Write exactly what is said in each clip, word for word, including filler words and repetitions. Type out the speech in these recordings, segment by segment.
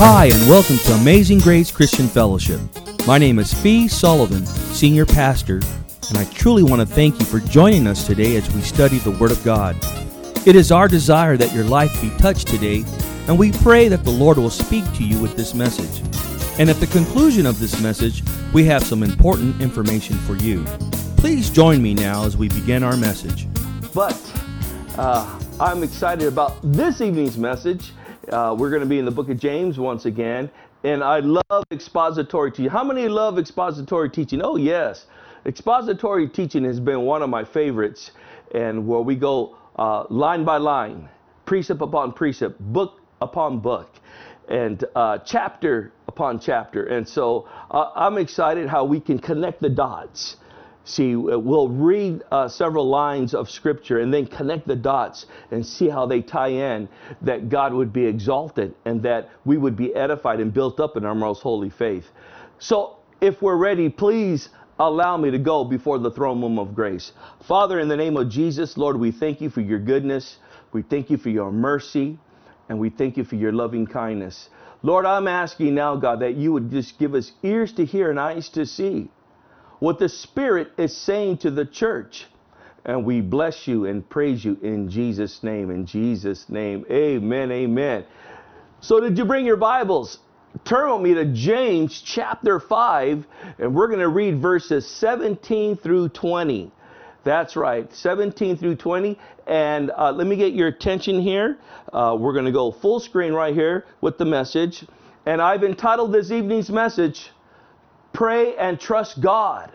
Hi, and welcome to Amazing Grace Christian Fellowship. My name is Fee Sullivan, Senior Pastor, and I truly want to thank you for joining us today as we study the Word of God. It is our desire that your life be touched today, and we pray that the Lord will speak to you with this message. And at the conclusion of this message, we have some important information for you. Please join me now as we begin our message. But uh, I'm excited about this evening's message. Uh, we're going to be in the book of James once again, and I love expository teaching. How many love expository teaching? Oh, yes. Expository teaching has been one of my favorites, and where we go uh, line by line, precept upon precept, book upon book, and uh, chapter upon chapter. And so uh, I'm excited how we can connect the dots. See, we'll read uh, several lines of scripture and then connect the dots and see how they tie in, that God would be exalted and that we would be edified and built up in our most holy faith. So if we're ready, please allow me to go before the throne room of grace. Father, in the name of Jesus, Lord, we thank you for your goodness. We thank you for your mercy, and we thank you for your loving kindness. Lord, I'm asking now, God, that you would just give us ears to hear and eyes to see what the Spirit is saying to the church. And we bless you and praise you in Jesus' name. In Jesus' name, amen, amen. So did you bring your Bibles? Turn with me to James chapter five, and we're going to read verses seventeen through twenty. That's right, seventeen through twenty. And uh, let me get your attention here. Uh, we're going to go full screen right here with the message. And I've entitled this evening's message, Pray and Trust God.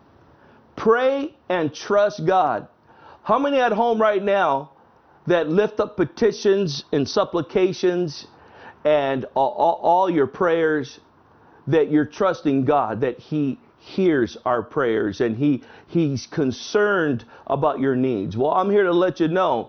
Pray and trust God. How many at home right now that lift up petitions and supplications and all, all, all your prayers, that you're trusting God, that He hears our prayers and he He's concerned about your needs? Well, I'm here to let you know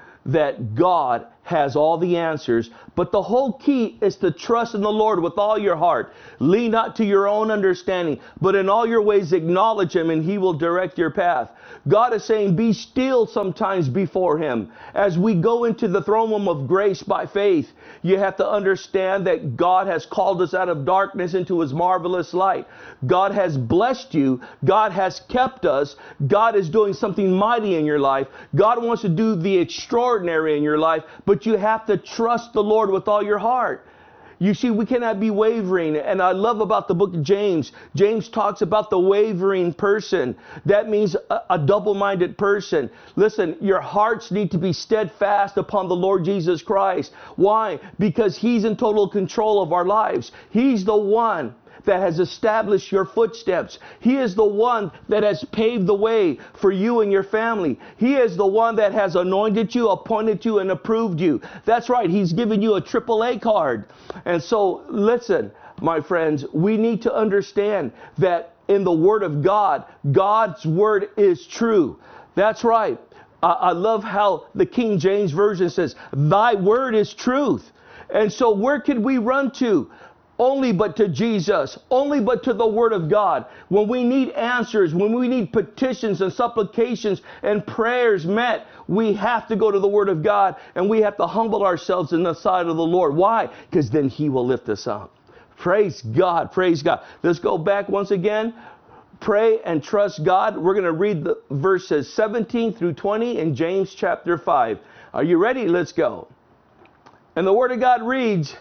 that God has all the answers, but the whole key is to trust in the Lord with all your heart. Lean not to your own understanding, but in all your ways acknowledge Him, and He will direct your path. God is saying, be still sometimes before Him. As we go into the throne room of grace by faith, you have to understand that God has called us out of darkness into His marvelous light. God has blessed you. God has kept us. God is doing something mighty in your life. God wants to do the extraordinary in your life, but you have to trust the Lord with all your heart. You see, we cannot be wavering. And I love about the book of James. James talks about the wavering person. That means a, a double-minded person. Listen, your hearts need to be steadfast upon the Lord Jesus Christ. Why? Because He's in total control of our lives. He's the one that has established your footsteps. He is the one that has paved the way for you and your family. He is the one that has anointed you, appointed you, and approved you. That's right. He's given you a triple A card. And so, listen, my friends, we need to understand that in the Word of God, God's Word is true. That's right. I, I love how the King James Version says, Thy Word is truth. And so where can we run to? Only but to Jesus, only but to the Word of God. When we need answers, when we need petitions and supplications and prayers met, we have to go to the Word of God, and we have to humble ourselves in the sight of the Lord. Why? Because then He will lift us up. Praise God, praise God. Let's go back once again. Pray and trust God. We're going to read the verses seventeen through twenty in James chapter five. Are you ready? Let's go. And the Word of God reads,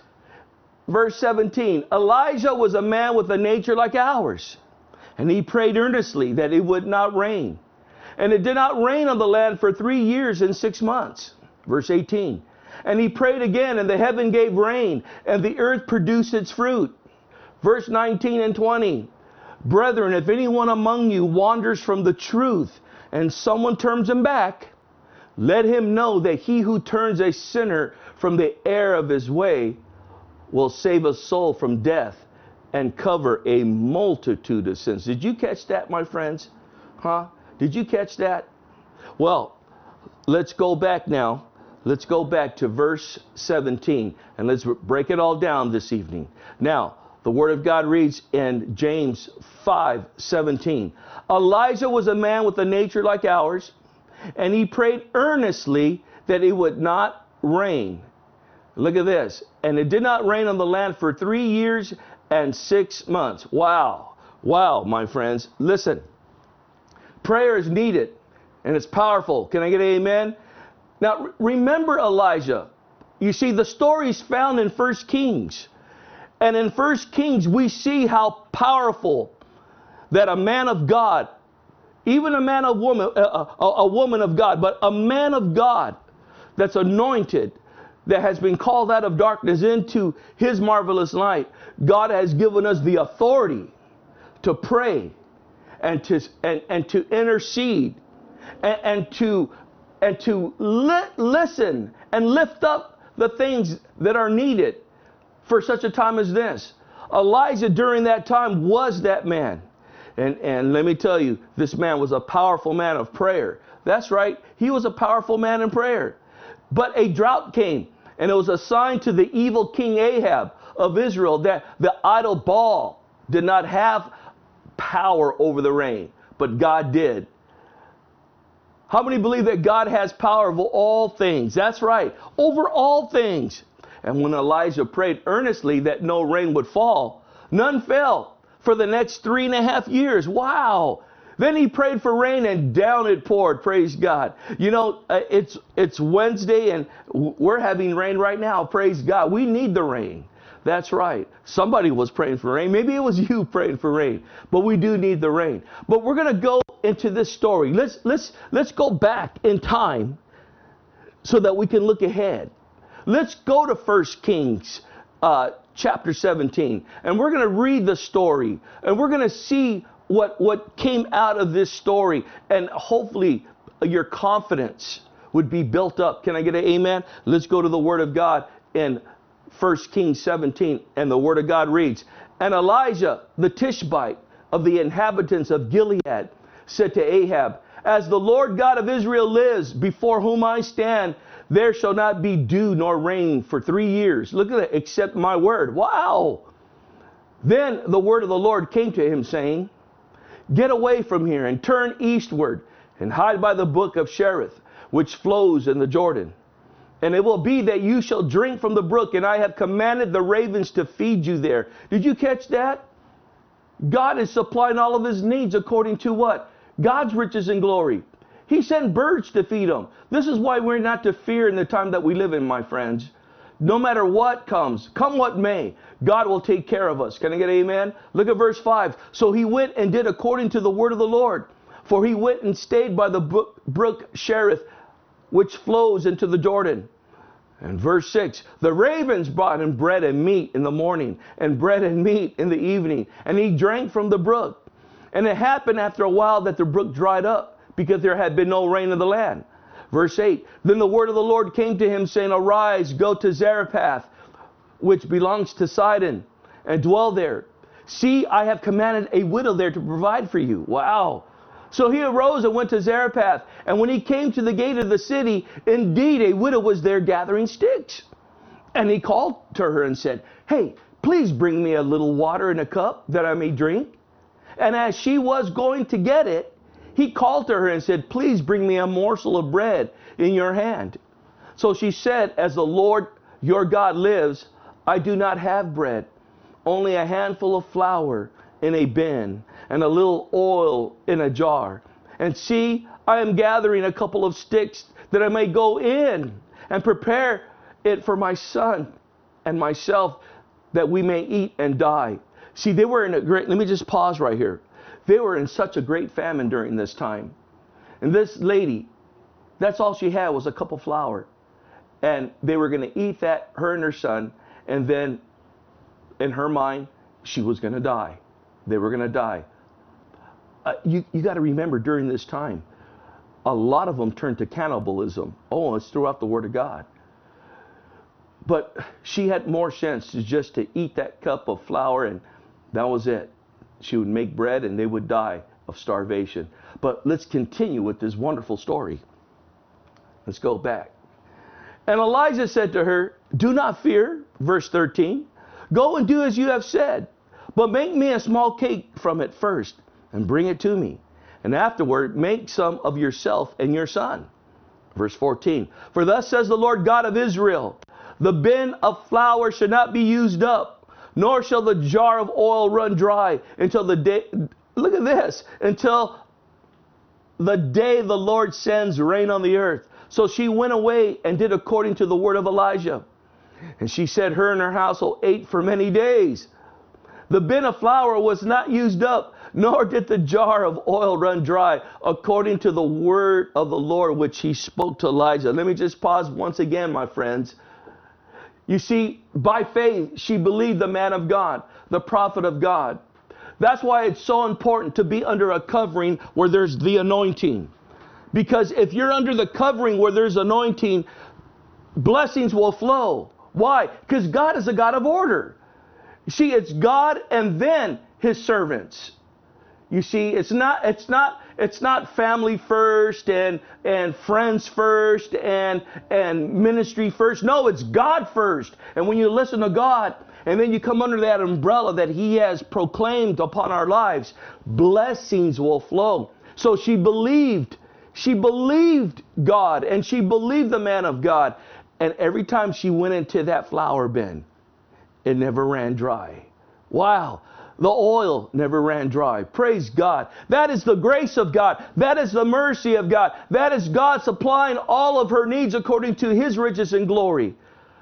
verse seventeen, Elijah was a man with a nature like ours, and he prayed earnestly that it would not rain. And it did not rain on the land for three years and six months. Verse eighteen, and he prayed again, and the heaven gave rain, and the earth produced its fruit. Verse nineteen and twenty, brethren, if anyone among you wanders from the truth, and someone turns him back, let him know that he who turns a sinner from the error of his way will save a soul from death and cover a multitude of sins. Did you catch that, my friends? Huh? Did you catch that? Well, let's go back now. Let's go back to verse seventeen, and let's break it all down this evening. Now, the Word of God reads in James five seventeen, Elijah was a man with a nature like ours, and he prayed earnestly that it would not rain. Look at this. And it did not rain on the land for three years and six months. Wow. Wow, my friends. Listen. Prayer is needed and it's powerful. Can I get an amen? Now, remember Elijah. You see, the story is found in First Kings. And in First Kings, we see how powerful that a man of God, even a man of woman, a, a, a woman of God, but a man of God that's anointed, that has been called out of darkness into his marvelous light. God has given us the authority to pray and to and, and to intercede and, and to and to li- listen and lift up the things that are needed for such a time as this. Elijah during that time was that man. And and let me tell you, this man was a powerful man of prayer. That's right. He was a powerful man in prayer. But a drought came, and it was a sign to the evil King Ahab of Israel that the idol Baal did not have power over the rain, but God did. How many believe that God has power over all things? That's right, over all things. And when Elijah prayed earnestly that no rain would fall, none fell for the next three and a half years. Wow. Then he prayed for rain and down it poured. Praise God. You know, uh, it's it's Wednesday and we're having rain right now. Praise God. We need the rain. That's right. Somebody was praying for rain. Maybe it was you praying for rain. But we do need the rain. But we're going to go into this story. Let's let's let's go back in time so that we can look ahead. Let's go to First Kings uh, chapter seventeen. And we're going to read the story. And we're going to see what what came out of this story, and hopefully your confidence would be built up. Can I get an amen? Let's go to the Word of God in First Kings seventeen, and the Word of God reads, And Elijah the Tishbite of the inhabitants of Gilead said to Ahab, As the Lord God of Israel lives, before whom I stand, there shall not be dew nor rain for three years. Look at that, except my word. Wow. Then the word of the Lord came to him, saying, Get away from here and turn eastward and hide by the brook of Cherith, which flows in the Jordan. And it will be that you shall drink from the brook, and I have commanded the ravens to feed you there. Did you catch that? God is supplying all of his needs according to what? God's riches and glory. He sent birds to feed them. This is why we're not to fear in the time that we live in, my friends. No matter what comes, come what may, God will take care of us. Can I get an amen? Look at verse five. So he went and did according to the word of the Lord. For he went and stayed by the brook Cherith, which flows into the Jordan. And verse six, the ravens brought him bread and meat in the morning, and bread and meat in the evening. And he drank from the brook. And it happened after a while that the brook dried up, because there had been no rain in the land. Verse eight, then the word of the Lord came to him, saying, Arise, go to Zarephath, which belongs to Sidon, and dwell there. See, I have commanded a widow there to provide for you. Wow. So he arose and went to Zarephath. And when he came to the gate of the city, indeed a widow was there gathering sticks. And he called to her and said, Hey, please bring me a little water in a cup that I may drink. And as she was going to get it, he called to her and said, Please bring me a morsel of bread in your hand. So she said, As the Lord your God lives, I do not have bread, only a handful of flour in a bin and a little oil in a jar. And see, I am gathering a couple of sticks that I may go in and prepare it for my son and myself, that we may eat and die. See, they were in a great, let me just pause right here. They were in such a great famine during this time. And this lady, that's all she had was a cup of flour. And they were going to eat that, her and her son. And then in her mind, she was going to die. They were going to die. Uh, you you got to remember, during this time, a lot of them turned to cannibalism. Oh, it's throughout the Word of God. But she had more sense to just to eat that cup of flour, and that was it. She would make bread and they would die of starvation. But let's continue with this wonderful story. Let's go back. And Elijah said to her, Do not fear, verse thirteen. Go and do as you have said, but make me a small cake from it first and bring it to me. And afterward, make some of yourself and your son. Verse fourteen. For thus says the Lord God of Israel, The bin of flour shall not be used up, nor shall the jar of oil run dry until the day, look at this, until the day the Lord sends rain on the earth. So she went away and did according to the word of Elijah. And she said, her and her household ate for many days. The bin of flour was not used up, nor did the jar of oil run dry, according to the word of the Lord, which he spoke to Elijah. Let me just pause once again, my friends. You see, by faith, she believed the man of God, the prophet of God. That's why it's so important to be under a covering where there's the anointing. Because if you're under the covering where there's anointing, blessings will flow. Why? Because God is a God of order. See, it's God and then his servants. You see, it's not, it's not, it's not family first and, and friends first and, and ministry first. No, it's God first. And when you listen to God and then you come under that umbrella that he has proclaimed upon our lives, blessings will flow. So she believed, she believed God and she believed the man of God. And every time she went into that flour bin, it never ran dry. Wow. The oil never ran dry. Praise God. That is the grace of God. That is the mercy of God. That is God supplying all of her needs according to his riches and glory.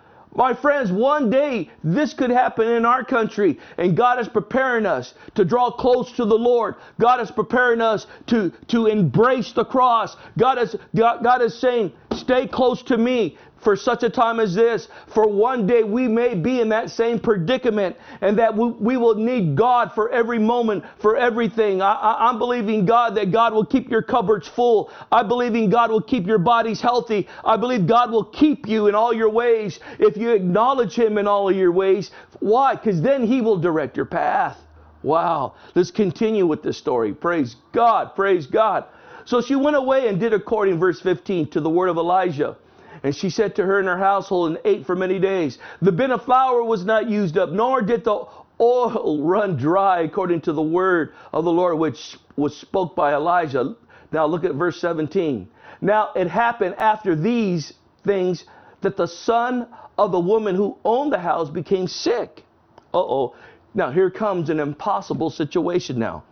My friends, one day this could happen in our country, and God is preparing us to draw close to the Lord. God is preparing us to, to embrace the cross. God is, God, God is saying, stay close to me for such a time as this. For one day we may be in that same predicament, and that we, we will need God for every moment, for everything. I, I, I'm believing God that God will keep your cupboards full. I believe in God will keep your bodies healthy. I believe God will keep you in all your ways if you acknowledge him in all of your ways. Why? Because then he will direct your path. Wow. Let's continue with this story. Praise God. Praise God. So she went away and did according, verse fifteen, to the word of Elijah. And she said to her and her household and ate for many days. The bin of flour was not used up, nor did the oil run dry, according to the word of the Lord, which was spoke by Elijah. Now look at verse seventeen. Now it happened after these things that the son of the woman who owned the house became sick. Uh-oh. Now here comes an impossible situation now.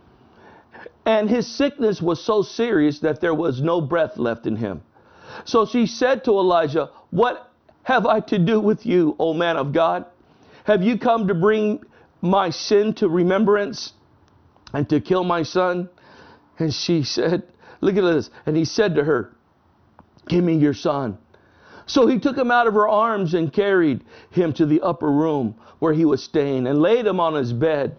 And his sickness was so serious that there was no breath left in him. So she said to Elijah, what have I to do with you, O man of God? Have you come to bring my sin to remembrance and to kill my son? And she said, look at this. And he said to her, give me your son. So he took him out of her arms and carried him to the upper room where he was staying and laid him on his bed.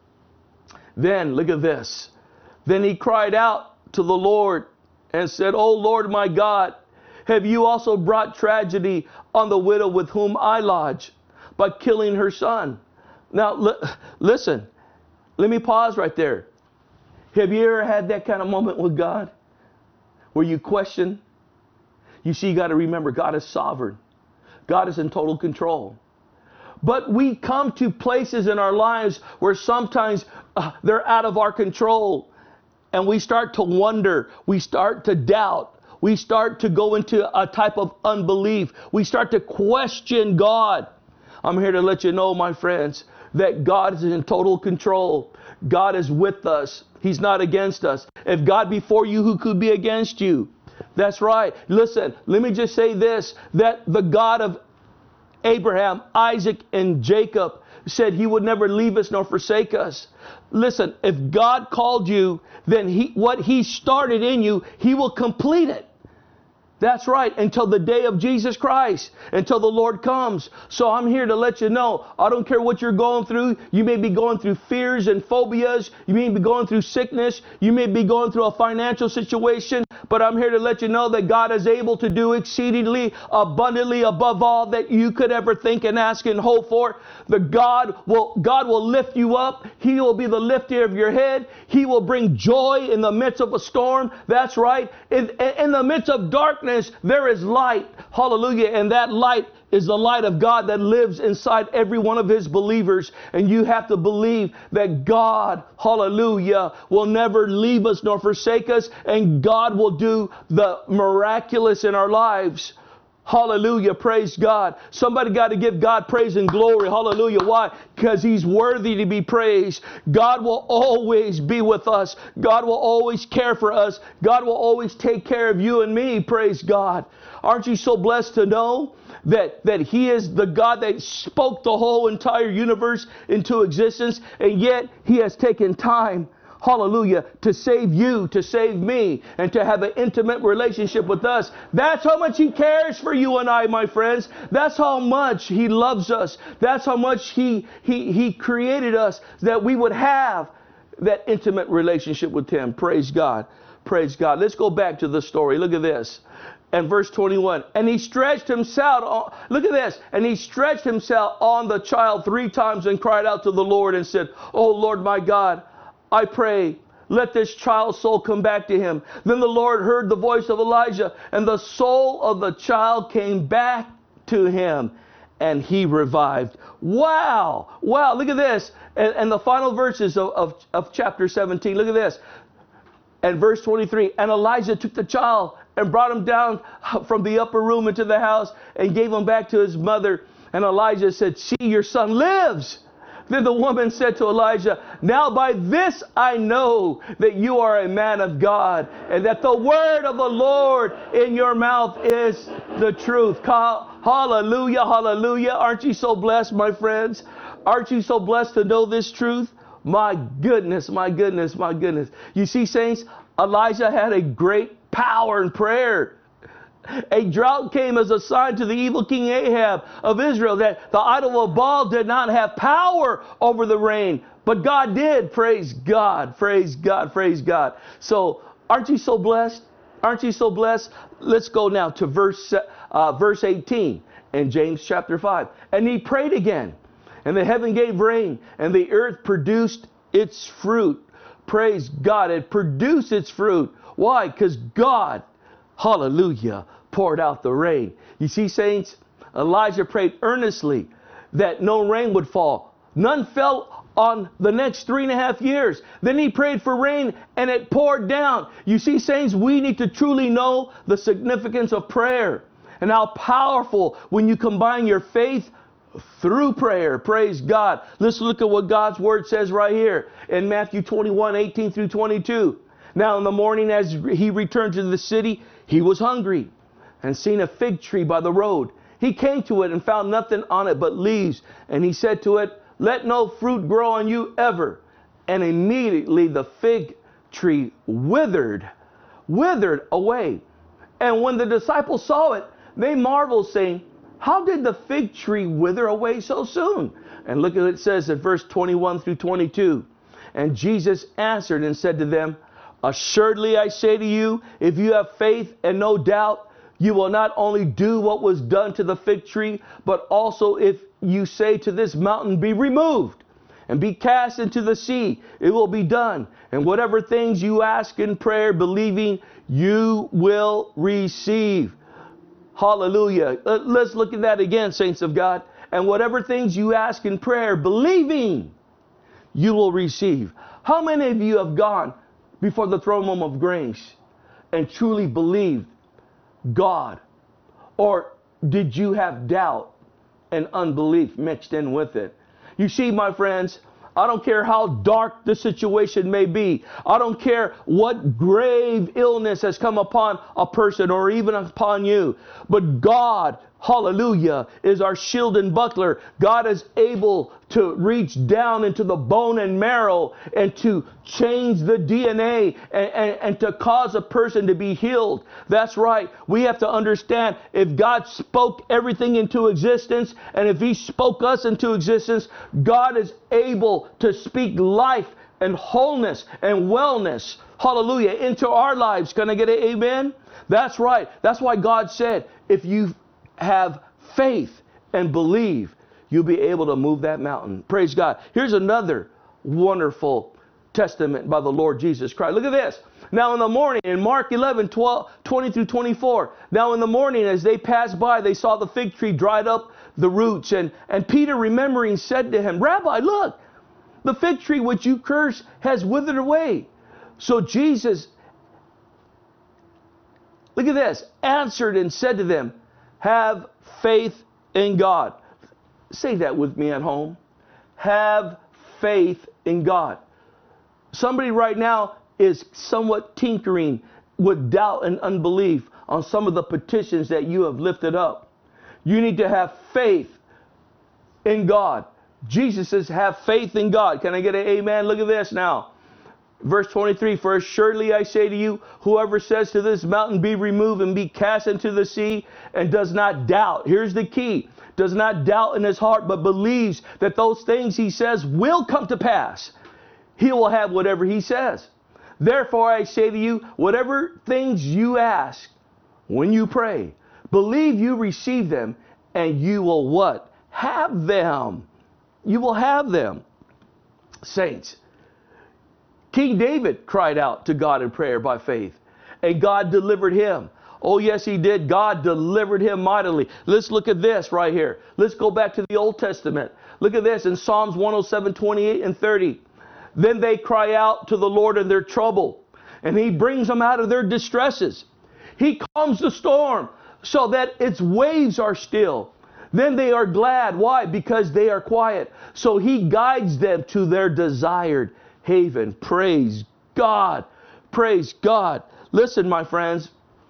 Then, look at this. Then he cried out to the Lord and said, O Lord my God, have you also brought tragedy on the widow with whom I lodge by killing her son? Now, li- listen, let me pause right there. Have you ever had that kind of moment with God where you question? You see, you got to remember, God is sovereign. God is in total control. But we come to places in our lives where sometimes uh, they're out of our control. And we start to wonder. We start to doubt. We start to go into a type of unbelief. We start to question God. I'm here to let you know, my friends, that God is in total control. God is with us. He's not against us. If God be for you, who could be against you? That's right. Listen, let me just say this, that the God of Abraham, Isaac, and Jacob said he would never leave us nor forsake us. Listen, if God called you, then he, what he started in you, he will complete it. That's right, until the day of Jesus Christ, until the Lord comes. So I'm here to let you know, I don't care what you're going through. You may be going through fears and phobias. You may be going through sickness. You may be going through a financial situation. But I'm here to let you know that God is able to do exceedingly abundantly above all that you could ever think and ask and hope for. The God will, God will lift you up. He will be the lifter of your head. He will bring joy in the midst of a storm. That's right. In, in the midst of darkness, there is light. Hallelujah. And that light is the light of God that lives inside every one of his believers. And you have to believe that God, hallelujah, will never leave us nor forsake us. And God will do the miraculous in our lives. Hallelujah. Praise God. Somebody got to give God praise and glory. Hallelujah. Why? Because He's worthy to be praised. God will always be with us. God will always care for us. God will always take care of you and me. Praise God. Aren't you so blessed to know that, that He is the God that spoke the whole entire universe into existence, and yet He has taken time, hallelujah, to save you, to save me, and to have an intimate relationship with us. That's how much He cares for you and I, my friends. That's how much He loves us. That's how much He, He, He created us, that we would have that intimate relationship with Him. Praise God. Praise God. Let's go back to the story. Look at this. And verse twenty-one, and he stretched himself, on, look at this, and he stretched himself on the child three times and cried out to the Lord and said, "Oh Lord my God, I pray, let this child's soul come back to him." Then the Lord heard the voice of Elijah, and the soul of the child came back to him, and he revived. Wow! Wow, look at this. And, and the final verses of, of, of chapter seventeen, look at this. And verse twenty-three, and Elijah took the child and brought him down from the upper room into the house and gave him back to his mother. And Elijah said, "See, your son lives." Then the woman said to Elijah, "Now by this I know that you are a man of God, and that the word of the Lord in your mouth is the truth." Hallelujah, hallelujah. Aren't you so blessed, my friends? Aren't you so blessed to know this truth? My goodness, my goodness, my goodness. You see, saints, Elijah had a great power in prayer. A drought came as a sign to the evil king Ahab of Israel that the idol of Baal did not have power over the rain, but God did. Praise God, praise God, praise God. So aren't you so blessed? Aren't you so blessed? Let's go now to verse uh, verse eighteen in James chapter five. And he prayed again, and the heaven gave rain, and the earth produced its fruit. Praise God, it produced its fruit. Why? Because God, hallelujah, poured out the rain. You see, saints, Elijah prayed earnestly that no rain would fall. None fell on the next three and a half years. Then he prayed for rain, and it poured down. You see, saints, we need to truly know the significance of prayer and how powerful when you combine your faith through prayer. Praise God. Let's look at what God's word says right here in Matthew twenty-one, eighteen through twenty-two. Now in the morning, as he returned to the city, he was hungry, and seen a fig tree by the road. He came to it and found nothing on it but leaves. And he said to it, "Let no fruit grow on you ever." And immediately the fig tree withered, withered away. And when the disciples saw it, they marveled, saying, "How did the fig tree wither away so soon?" And look at what it says in verse twenty-one through twenty-two. And Jesus answered and said to them, "Assuredly I say to you, if you have faith and no doubt, you will not only do what was done to the fig tree, but also if you say to this mountain, 'Be removed and be cast into the sea,' it will be done. And whatever things you ask in prayer, believing, you will receive." Hallelujah. Let's look at that again, saints of God. And whatever things you ask in prayer, believing, you will receive. How many of you have gone before the throne room of grace and truly believed God? Or did you have doubt and unbelief mixed in with it? You see, my friends, I don't care how dark the situation may be. I don't care what grave illness has come upon a person or even upon you. But God, hallelujah, is our shield and buckler. God is able to reach down into the bone and marrow and to change the D N A and, and, and to cause a person to be healed. That's right. We have to understand, if God spoke everything into existence, and if He spoke us into existence, God is able to speak life and wholeness and wellness, hallelujah, into our lives. Can I get an amen? That's right. That's why God said, if you have faith and believe, you'll be able to move that mountain. Praise God. Here's another wonderful testament by the Lord Jesus Christ. Look at this. Now in the morning, in Mark eleven, twelve, twenty through twenty-four, now in the morning as they passed by, they saw the fig tree dried up the roots. And, and Peter, remembering, said to him, "Rabbi, look, the fig tree which you cursed has withered away." So Jesus, look at this, answered and said to them, Have faith in God. Say that with me at home. Have faith in God. Somebody right now is somewhat tinkering with doubt and unbelief on some of the petitions that you have lifted up. You need to have faith in God. Jesus says, have faith in God. Can I get an amen? Look at this now. Verse twenty-three, for assuredly I say to you, whoever says to this mountain, be removed and be cast into the sea, and does not doubt. Here's the key. Does not doubt in his heart, but believes that those things he says will come to pass. He will have whatever he says. Therefore I say to you, whatever things you ask when you pray, believe you receive them, and you will what? Have them. You will have them. Saints, King David cried out to God in prayer by faith, and God delivered him. Oh, yes, he did. God delivered him mightily. Let's look at this right here. Let's go back to the Old Testament. Look at this in Psalms one oh seven, twenty-eight and thirty. Then they cry out to the Lord in their trouble, and he brings them out of their distresses. He calms the storm so that its waves are still. Then they are glad. Why? Because they are quiet. So he guides them to their desired haven. Praise God. Praise God. Listen, my friends.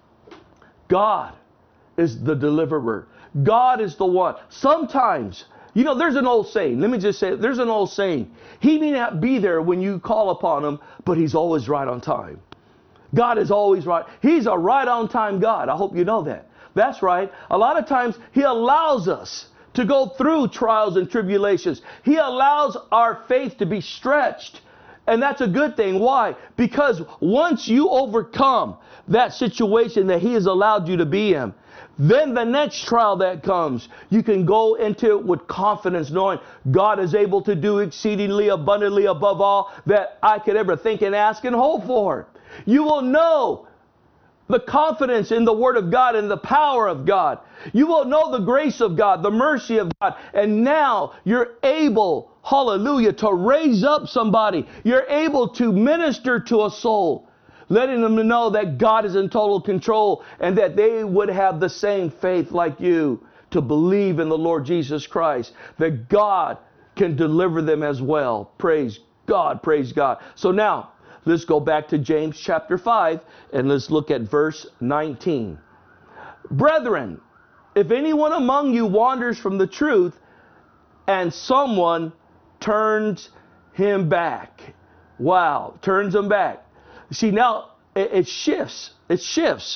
God is the deliverer. God is the one. Sometimes, you know, there's an old saying. Let me just say, there's an old saying. He may not be there when you call upon him, but he's always right on time. God is always right. He's a right on time God. I hope you know that. That's right. A lot of times he allows us to go through trials and tribulations. He allows our faith to be stretched. And that's a good thing. Why? Because once you overcome that situation that he has allowed you to be in, then the next trial that comes, you can go into it with confidence, knowing God is able to do exceedingly abundantly above all that I could ever think and ask and hope for. You will know the confidence in the Word of God and the power of God. You will know the grace of God, the mercy of God. And now you're able, hallelujah, to raise up somebody. You're able to minister to a soul, letting them know that God is in total control and that they would have the same faith like you to believe in the Lord Jesus Christ, that God can deliver them as well. Praise God, praise God. So now, let's go back to James chapter five and let's look at verse nineteen. Brethren, if anyone among you wanders from the truth and someone turns him back. Wow, turns him back. See, now it, it shifts. It shifts.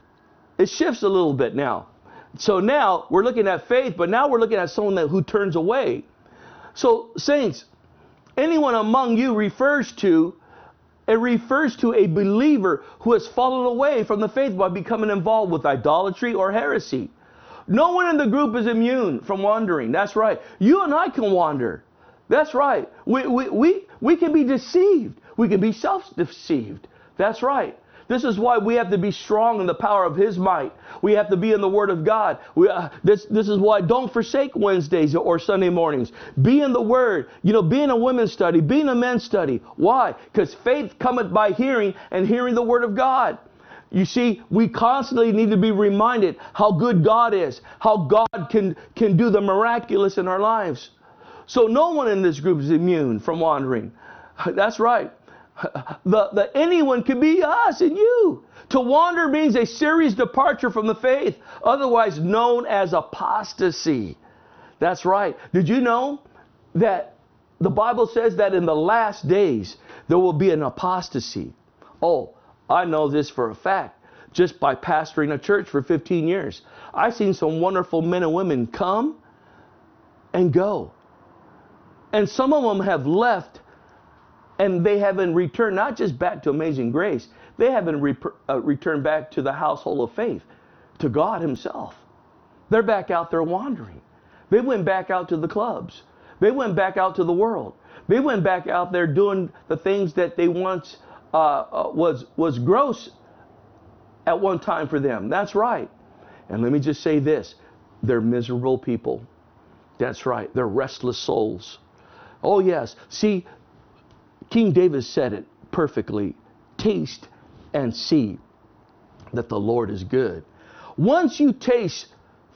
It shifts a little bit now. So now we're looking at faith, but now we're looking at someone that, who turns away. So, saints, anyone among you refers to It refers to a believer who has fallen away from the faith by becoming involved with idolatry or heresy. No one in the group is immune from wandering. That's right. You and I can wander. That's right. We, we, we, we can be deceived. We can be self-deceived. That's right. This is why we have to be strong in the power of his might. We have to be in the Word of God. We, uh, this, this is why don't forsake Wednesdays or Sunday mornings. Be in the Word. You know, be in a women's study. Be in a men's study. Why? Because faith cometh by hearing, and hearing the Word of God. You see, we constantly need to be reminded how good God is, how God can, can do the miraculous in our lives. So no one in this group is immune from wandering. That's right. The, the anyone could be us and you. To wander means a serious departure from the faith, otherwise known as apostasy. That's right. Did you know that the Bible says that in the last days there will be an apostasy? Oh, I know this for a fact. Just by pastoring a church for fifteen years. I've seen some wonderful men and women come and go. And some of them have left. And they haven't returned, not just back to Amazing Grace, they haven't re- uh, returned back to the household of faith, to God himself. They're back out there wandering. They went back out to the clubs. They went back out to the world. They went back out there doing the things that they once uh, uh, was, was gross at one time for them. That's right. And let me just say this. They're miserable people. That's right. They're restless souls. Oh, yes. See, King David said it perfectly. Taste and see that the Lord is good. Once you taste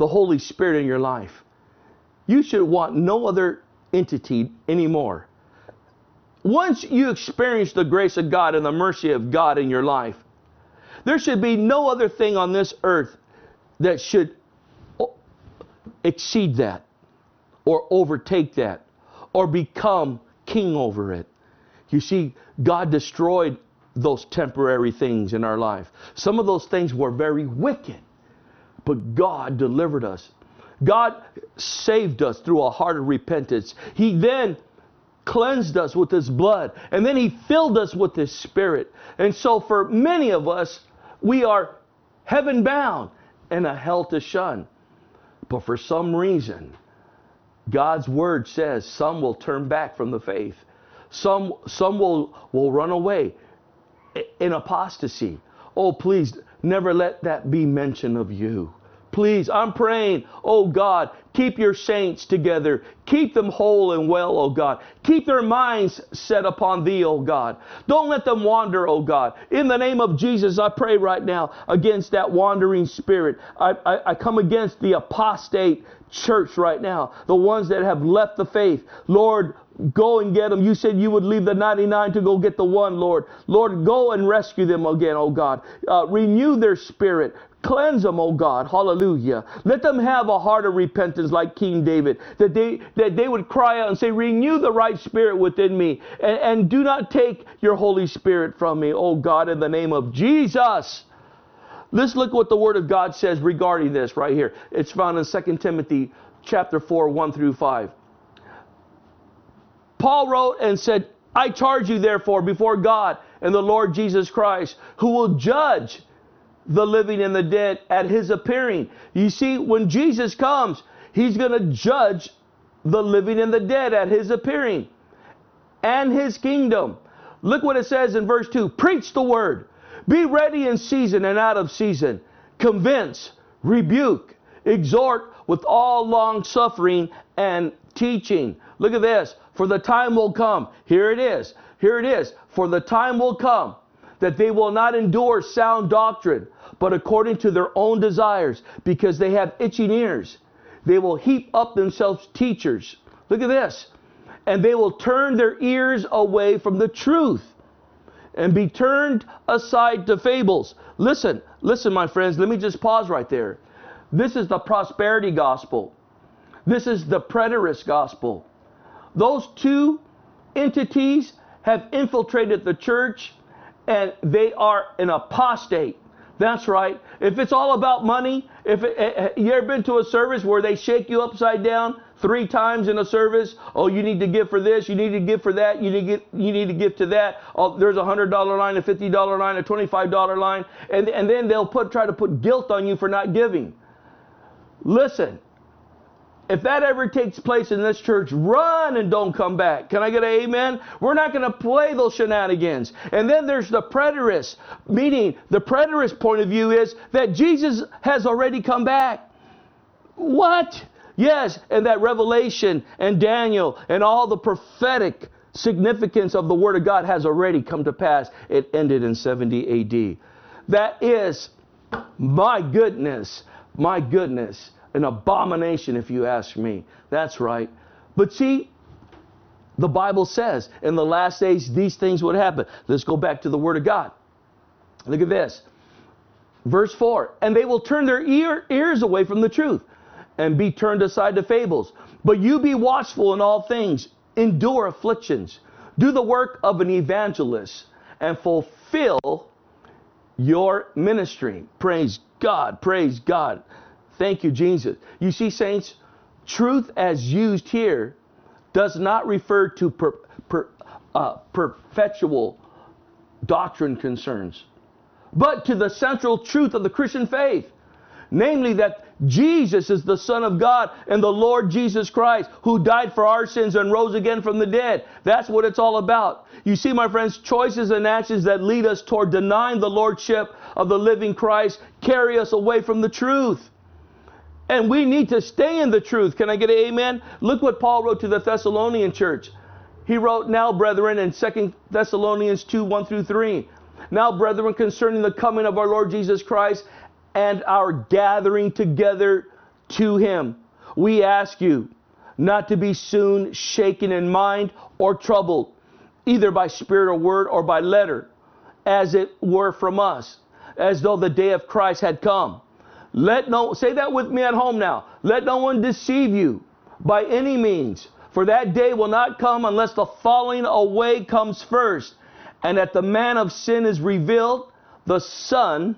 the Holy Spirit in your life, you should want no other entity anymore. Once you experience the grace of God and the mercy of God in your life, there should be no other thing on this earth that should exceed that, or overtake that, or become king over it. You see, God destroyed those temporary things in our life. Some of those things were very wicked, but God delivered us. God saved us through a heart of repentance. He then cleansed us with His blood, and then He filled us with His Spirit. And so for many of us, we are heaven bound and a hell to shun. But for some reason, God's word says some will turn back from the faith. Some, some will, will run away in apostasy. Oh, please never let that be mention of you. Please, I'm praying, oh God, keep your saints together. Keep them whole and well, oh God. Keep their minds set upon Thee, oh God. Don't let them wander, oh God. In the name of Jesus, I pray right now against that wandering spirit. I, I, I come against the apostate church right now, the ones that have left the faith. Lord, go and get them. You said you would leave the ninety-nine to go get the one, Lord. Lord, go and rescue them again, oh God. Uh, renew their spirit. Cleanse them, oh God. Hallelujah. Let them have a heart of repentance like King David. That they that they would cry out and say, renew the right spirit within me. And, and do not take your Holy Spirit from me, oh God, in the name of Jesus. Let's look what the Word of God says regarding this right here. It's found in Second Timothy chapter four, one through five. Paul wrote and said, I charge you therefore before God and the Lord Jesus Christ, who will judge the living and the dead at His appearing. You see, when Jesus comes, He's going to judge the living and the dead at His appearing and His kingdom. Look what it says in verse two. Preach the word. Be ready in season and out of season. Convince, rebuke, exhort with all long suffering and teaching. Look at this. For the time will come. Here it is. Here it is. For the time will come that they will not endure sound doctrine, but according to their own desires, because they have itching ears, they will heap up themselves teachers. Look at this. And they will turn their ears away from the truth and be turned aside to fables. Listen, listen, my friends, let me just pause right there. This is the prosperity gospel. This is the preterist gospel. Those two entities have infiltrated the church, and they are an apostate. That's right. If it's all about money, if it, you ever been to a service where they shake you upside down three times in a service? Oh, you need to give for this, you need to give for that, you need to give, you need to give to that. Oh, there's a hundred dollar line, a fifty dollar line, a twenty-five dollar line, and and then they'll put try to put guilt on you for not giving. Listen. If that ever takes place in this church, run and don't come back. Can I get an amen? We're not going to play those shenanigans. And then there's the preterist, meaning the preterist point of view is that Jesus has already come back. What? Yes, and that Revelation and Daniel and all the prophetic significance of the Word of God has already come to pass. It ended in seventy A D. That is, my goodness, my goodness. An abomination, if you ask me. That's right. But see, the Bible says in the last days these things would happen. Let's go back to the Word of God. Look at this. Verse four. And they will turn their ear, ears away from the truth and be turned aside to fables. But you be watchful in all things. Endure afflictions. Do the work of an evangelist and fulfill your ministry. Praise God. Praise God. Thank you, Jesus. You see, saints, truth as used here does not refer to per, per, uh, perpetual doctrine concerns, but to the central truth of the Christian faith, namely that Jesus is the Son of God and the Lord Jesus Christ, who died for our sins and rose again from the dead. That's what it's all about. You see, my friends, choices and actions that lead us toward denying the lordship of the living Christ carry us away from the truth. And we need to stay in the truth. Can I get an amen? Look what Paul wrote to the Thessalonian church. He wrote, now, brethren, in Second Thessalonians two, one through three. Now, brethren, concerning the coming of our Lord Jesus Christ and our gathering together to him. We ask you not to be soon shaken in mind or troubled, either by spirit or word or by letter, as it were from us, as though the day of Christ had come. Let no, say that with me at home now. Let no one deceive you by any means, for that day will not come unless the falling away comes first, and that the man of sin is revealed, the son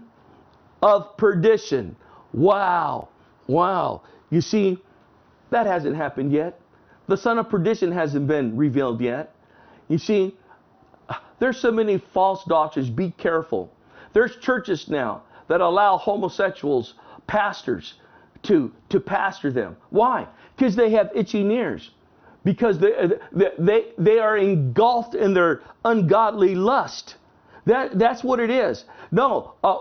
of perdition. Wow. Wow. You see, that hasn't happened yet. The son of perdition hasn't been revealed yet. You see, there's so many false doctrines. Be careful. There's churches now that allow homosexuals, pastors, to, to pastor them. Why? Because they have itching ears. Because they, they, they, they are engulfed in their ungodly lust. That, that's what it is. No, uh,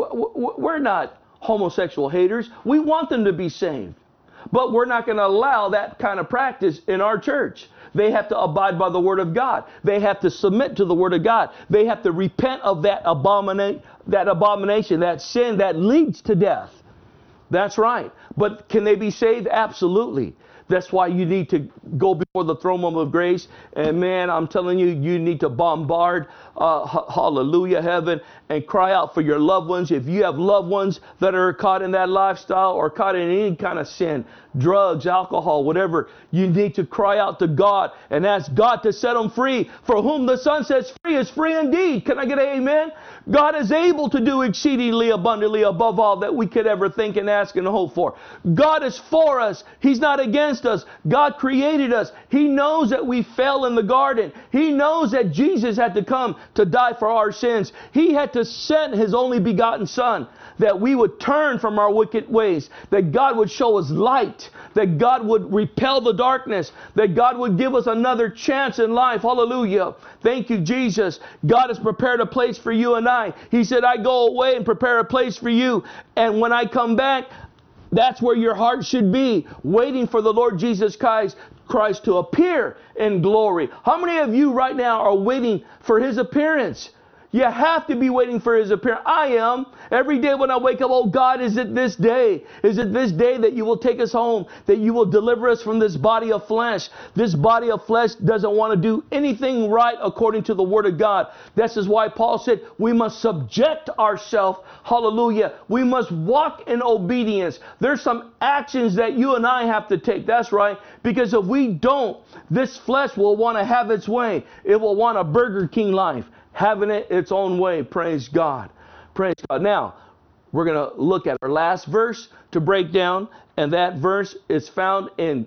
we're not homosexual haters. We want them to be saved. But we're not going to allow that kind of practice in our church. They have to abide by the Word of God. They have to submit to the Word of God. They have to repent of that abomina- that abomination, that sin that leads to death. That's right. But can they be saved? Absolutely. That's why you need to go before the throne room of grace. And man, I'm telling you, you need to bombard, uh, hallelujah, heaven, and cry out for your loved ones. If you have loved ones that are caught in that lifestyle or caught in any kind of sin, drugs, alcohol, whatever, you need to cry out to God and ask God to set them free. For whom the Son sets free is free indeed. Can I get an amen? God is able to do exceedingly abundantly above all that we could ever think and ask and hope for. God is for us. He's not against us. God created us. He knows that we fell in the garden. He knows that Jesus had to come to die for our sins. He had to send His only begotten Son that we would turn from our wicked ways, that God would show us light, that God would repel the darkness, that God would give us another chance in life. Hallelujah. Thank you, Jesus. God has prepared a place for you and I. He said, I go away and prepare a place for you. And when I come back, that's where your heart should be, waiting for the Lord Jesus Christ, Christ to appear in glory. How many of you right now are waiting for His appearance? You have to be waiting for His appearance. I am. Every day when I wake up, oh God, is it this day? Is it this day that you will take us home? That you will deliver us from this body of flesh? This body of flesh doesn't want to do anything right according to the Word of God. This is why Paul said we must subject ourselves. Hallelujah. We must walk in obedience. There's some actions that you and I have to take. That's right. Because if we don't, this flesh will want to have its way. It will want a Burger King life, having it its own way. Praise God. Praise God. Now, we're going to look at our last verse to break down, and that verse is found in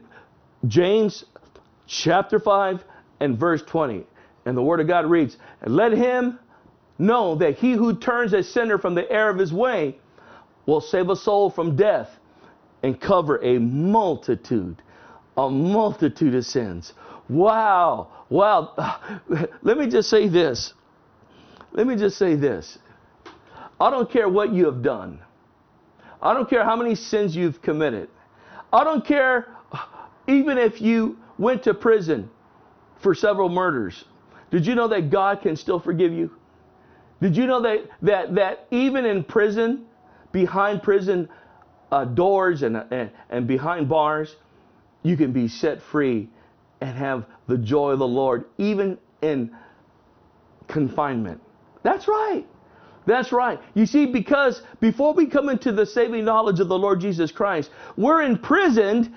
James chapter five and verse twenty. And the Word of God reads, and let him know that he who turns a sinner from the error of his way will save a soul from death and cover a multitude, a multitude of sins. Wow. Wow. Let me just say this. Let me just say this. I don't care what you have done. I don't care how many sins you've committed. I don't care even if you went to prison for several murders. Did you know that God can still forgive you? Did you know that that, that even in prison, behind prison uh, doors and, and, and behind bars, you can be set free and have the joy of the Lord, even in confinement? That's right. That's right. You see, because before we come into the saving knowledge of the Lord Jesus Christ, we're imprisoned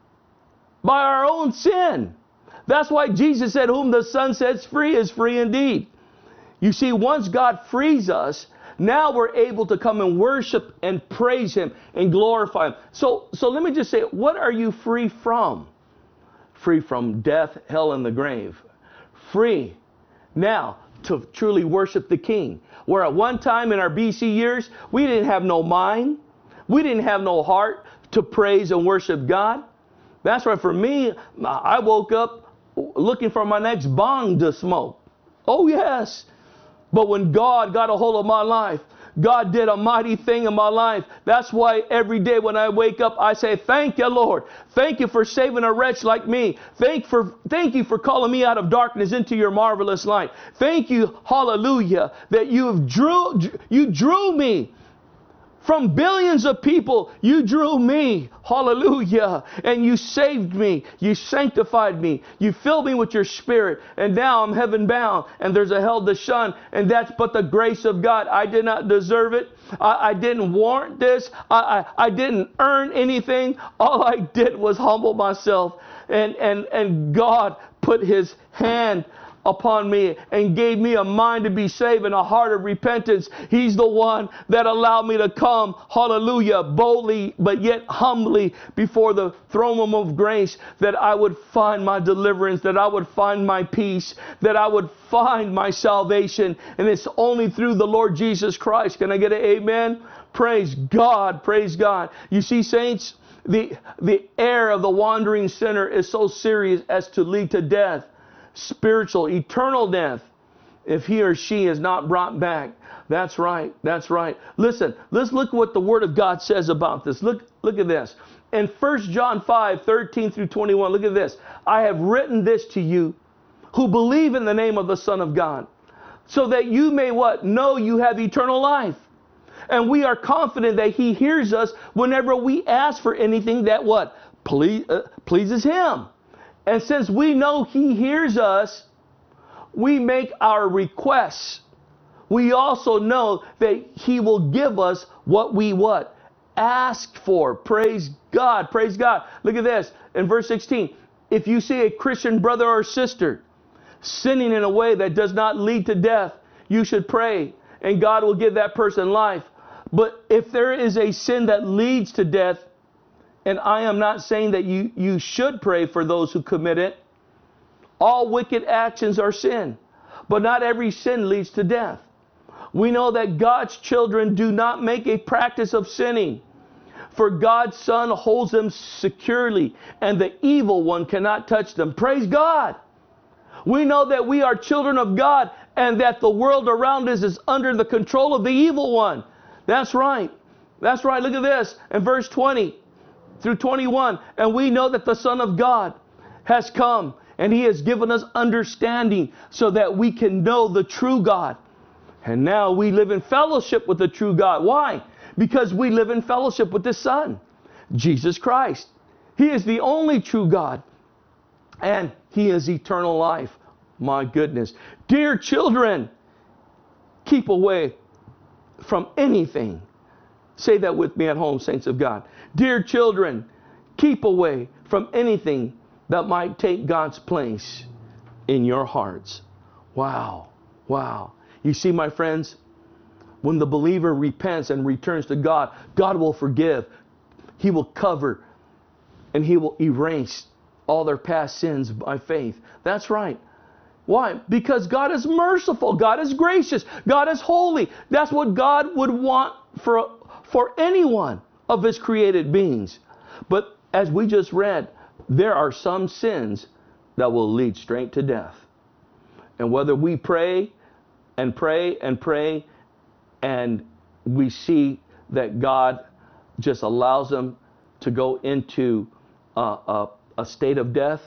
by our own sin. That's why Jesus said, whom the Son sets free is free indeed. You see, once God frees us, now we're able to come and worship and praise Him and glorify Him. So, so let me just say, what are you free from? Free from death, hell, and the grave. Free now to truly worship the King. Where at one time in our B C years, we didn't have no mind. We didn't have no heart to praise and worship God. That's right. For me, I woke up looking for my next bong to smoke. Oh, yes. But when God got a hold of my life, God did a mighty thing in my life. That's why every day when I wake up, I say, thank you, Lord. Thank you for saving a wretch like me. Thank, for, thank you for calling me out of darkness into your marvelous light. Thank you, hallelujah, that you have drew, you drew me From billions of people, you drew me. Hallelujah. And you saved me. You sanctified me. You filled me with your spirit. And now I'm heaven bound. And there's a hell to shun. And that's but the grace of God. I did not deserve it. I, I didn't warrant this. I, I, I didn't earn anything. All I did was humble myself. And, and, and God put his hand upon me and gave me a mind to be saved and a heart of repentance. He's the one that allowed me to come, hallelujah, boldly but yet humbly before the throne room of grace, that I would find my deliverance, that I would find my peace, that I would find my salvation. And it's only through the Lord Jesus Christ. Can I get an amen? Praise God, praise God. You see, saints, the, the error of the wandering sinner is so serious as to lead to death. Spiritual, eternal death, if he or she is not brought back. That's right. That's right. Listen, let's look what the Word of God says about this. Look, look at this. In First John five, thirteen through twenty-one, look at this. I have written this to you who believe in the name of the Son of God, so that you may what? Know you have eternal life. And we are confident that he hears us whenever we ask for anything that what? Please, uh, pleases him. And since we know he hears us, we make our requests. We also know that he will give us what we what? Ask for. Praise God. Praise God. Look at this. In verse sixteen, if you see a Christian brother or sister sinning in a way that does not lead to death, you should pray and God will give that person life. But if there is a sin that leads to death, and I am not saying that you, you should pray for those who commit it. All wicked actions are sin, but not every sin leads to death. We know that God's children do not make a practice of sinning, for God's Son holds them securely, and the evil one cannot touch them. Praise God. We know that we are children of God, and that the world around us is under the control of the evil one. That's right. That's right. Look at this in verse twenty. Through twenty-one, and we know that the Son of God has come and he has given us understanding so that we can know the true God. And now we live in fellowship with the true God. Why? Because we live in fellowship with his Son, Jesus Christ. He is the only true God and he is eternal life. My goodness. Dear children, keep away from anything. Say that with me at home, saints of God. Dear children, keep away from anything that might take God's place in your hearts. Wow. Wow. You see, my friends, when the believer repents and returns to God, God will forgive. He will cover and he will erase all their past sins by faith. That's right. Why? Because God is merciful. God is gracious. God is holy. That's what God would want for, for anyone of his created beings. But as we just read, there are some sins that will lead straight to death. And whether we pray and pray and pray and we see that God just allows them to go into a, a, a state of death,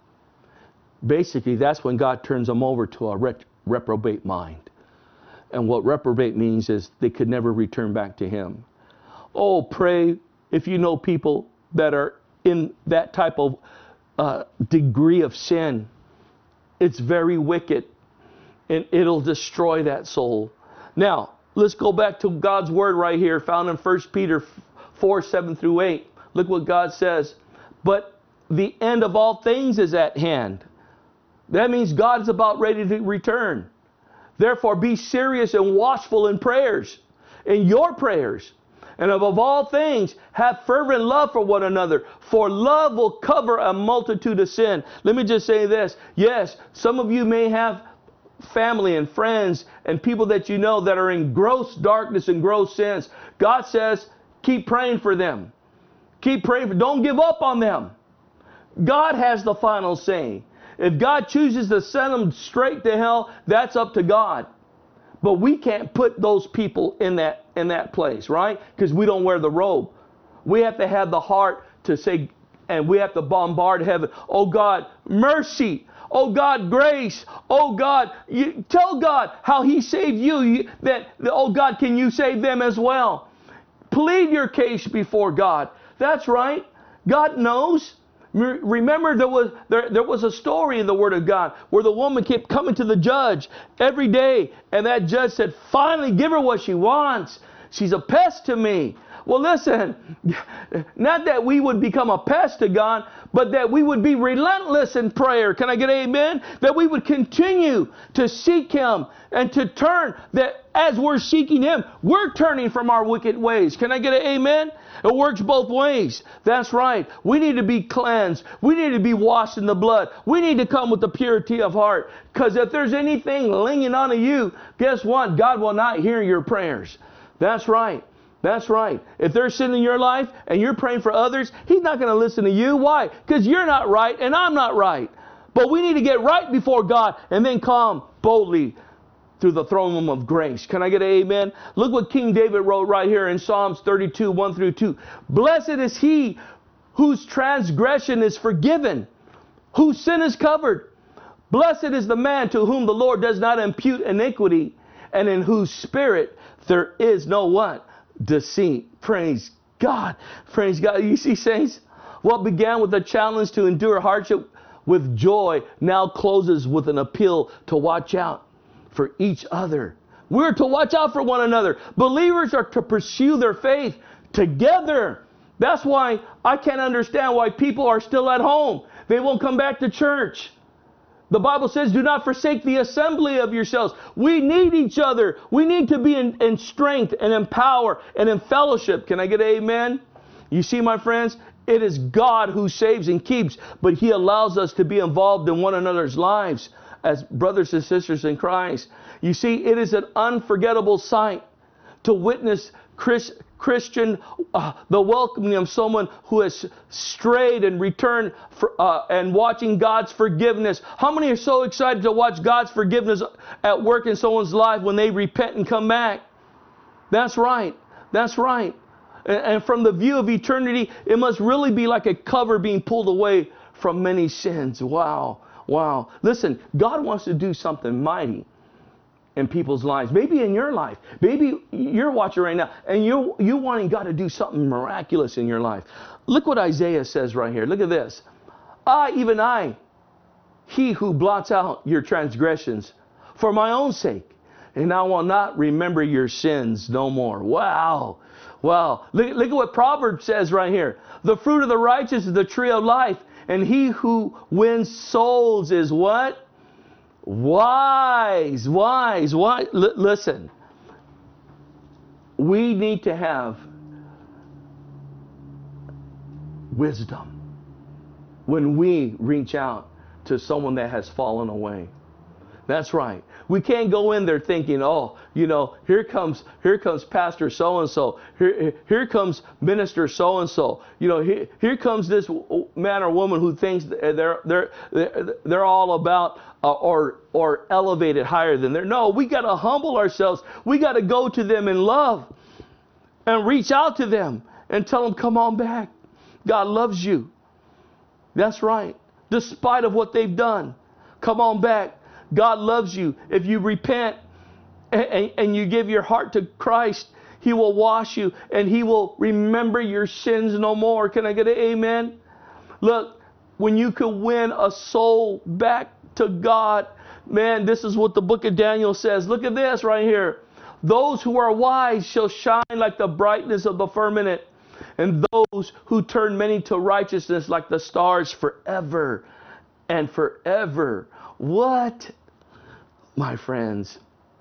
basically that's when God turns them over to a ret- reprobate mind. And what reprobate means is they could never return back to him. Oh, pray if you know people that are in that type of uh, degree of sin. It's very wicked and it'll destroy that soul. Now, let's go back to God's word right here, found in First Peter four, seven through eight. Look what God says. But the end of all things is at hand. That means God is about ready to return. Therefore, be serious and watchful in prayers, in your prayers. And above all things, have fervent love for one another, for love will cover a multitude of sin. Let me just say this. Yes, some of you may have family and friends and people that you know that are in gross darkness and gross sins. God says, keep praying for them. Keep praying for them. Don't give up on them. God has the final say. If God chooses to send them straight to hell, that's up to God. But we can't put those people in that in that place, right? Because we don't wear the robe. We have to have the heart to say, and we have to bombard heaven. Oh God, mercy. Oh God, grace. Oh God, you, tell God how he saved you. you that, oh God, can you save them as well? Plead your case before God. That's right. God knows. Remember, there was there, there was a story in the Word of God where the woman kept coming to the judge every day, and that judge said, finally, give her what she wants. She's a pest to me. Well, listen, not that we would become a pest to God, but that we would be relentless in prayer. Can I get an amen? That we would continue to seek Him and to turn, that as we're seeking Him, we're turning from our wicked ways. Can I get an amen? It works both ways. That's right. We need to be cleansed. We need to be washed in the blood. We need to come with the purity of heart. Because if there's anything clinging onto you, guess what? God will not hear your prayers. That's right. That's right. If there's sin in your life and you're praying for others, He's not going to listen to you. Why? Because you're not right and I'm not right. But we need to get right before God and then come boldly through the throne room of grace. Can I get an amen? Look what King David wrote right here in Psalms thirty-two, one through two. Blessed is he whose transgression is forgiven, whose sin is covered. Blessed is the man to whom the Lord does not impute iniquity, and in whose spirit there is no what? Deceit. Praise God. Praise God. You see, saints, what began with a challenge to endure hardship with joy now closes with an appeal to watch out for each other. We're to watch out for one another. Believers are to pursue their faith together. That's why I can't understand why people are still at home. They won't come back to church. The Bible says, do not forsake the assembly of yourselves. We need each other. We need to be in, in strength and in power and in fellowship. Can I get an amen? You see, my friends, it is God who saves and keeps, but He allows us to be involved in one another's lives as brothers and sisters in Christ. You see, it is an unforgettable sight to witness Chris, Christian, uh, the welcoming of someone who has strayed and returned for, uh, and watching God's forgiveness. How many are so excited to watch God's forgiveness at work in someone's life when they repent and come back? That's right. That's right. And, and from the view of eternity, it must really be like a cover being pulled away from many sins. Wow. Wow. Listen, God wants to do something mighty in people's lives. Maybe in your life. Maybe you're watching right now and you're, you're wanting God to do something miraculous in your life. Look what Isaiah says right here. Look at this. I, even I, He who blots out your transgressions for my own sake, and I will not remember your sins no more. Wow. Wow. Look, look at what Proverbs says right here. The fruit of the righteous is the tree of life, and he who wins souls is what? Wise, wise, wise. L- listen, we need to have wisdom when we reach out to someone that has fallen away. That's right. We can't go in there thinking, oh, you know, here comes here comes Pastor so-and-so. Here, here comes Minister so-and-so. You know, here, here comes this man or woman who thinks they're they're they're, they're all about uh, or or elevated higher than they're. No, we got to humble ourselves. We got to go to them in love and reach out to them and tell them, come on back. God loves you. That's right. Despite of what they've done, come on back. God loves you. If you repent and, and you give your heart to Christ, He will wash you and He will remember your sins no more. Can I get an amen? Look, when you can win a soul back to God, man, this is what the book of Daniel says. Look at this right here. Those who are wise shall shine like the brightness of the firmament, and those who turn many to righteousness like the stars forever and forever. What? My friends,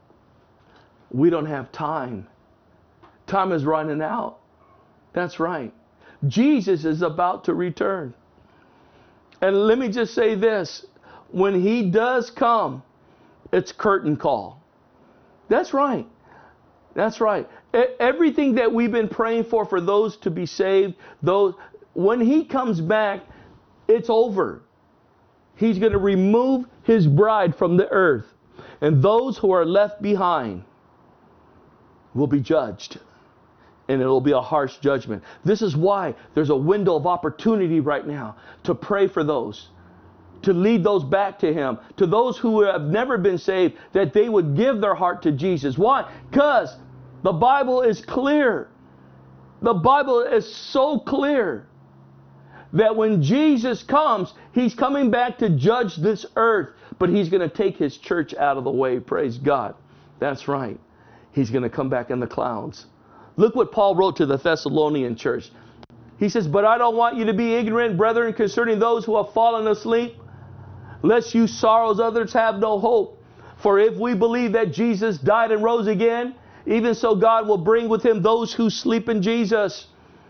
we don't have time. Time is running out. That's right. Jesus is about to return. And let me just say this. When He does come, it's curtain call. That's right. That's right. Everything that we've been praying for, for those to be saved, those, when He comes back, it's over. He's going to remove His bride from the earth. And those who are left behind will be judged. And it'll be a harsh judgment. This is why there's a window of opportunity right now to pray for those, to lead those back to Him, to those who have never been saved, that they would give their heart to Jesus. Why? Because the Bible is clear. The Bible is so clear that when Jesus comes, he's coming back to judge this earth, but he's going to take his church out of the way. Praise God. That's right. He's going to come back in the clouds. Look what Paul wrote to the Thessalonian church. He says, but I don't want you to be ignorant, brethren, concerning those who have fallen asleep, lest you sorrows others have no hope. For if we believe that Jesus died and rose again, even so God will bring with him those who sleep in Jesus.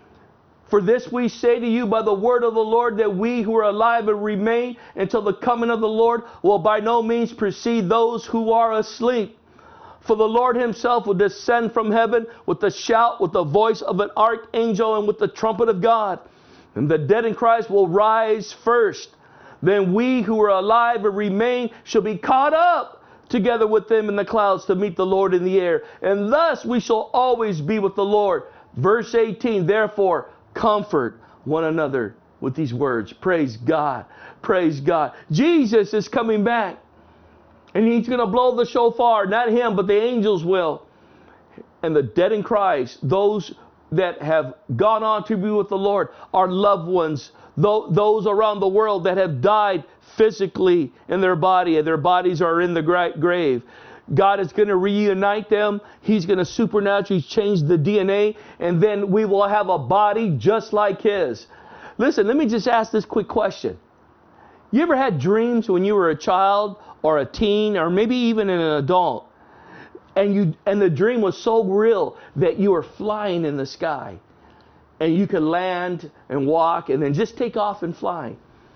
For this we say to you by the word of the Lord, that we who are alive and remain until the coming of the Lord will by no means precede those who are asleep. For the Lord himself will descend from heaven with a shout, with the voice of an archangel, and with the trumpet of God. And the dead in Christ will rise first. Then we who are alive and remain shall be caught up together with them in the clouds to meet the Lord in the air. And thus we shall always be with the Lord. Verse eighteen, therefore, comfort one another with these words. Praise God. Praise God. Jesus is coming back. And he's going to blow the shofar. Not him, but the angels will. And the dead in Christ, those that have gone on to be with the Lord, our loved ones, those around the world that have died physically in their body, and their bodies are in the grave. God is going to reunite them. He's going to supernaturally change the D N A, and then we will have a body just like his. Listen, let me just ask this quick question. You ever had dreams when you were a child or a teen or maybe even an adult, and you and the dream was so real that you were flying in the sky and you could land and walk and then just take off and fly?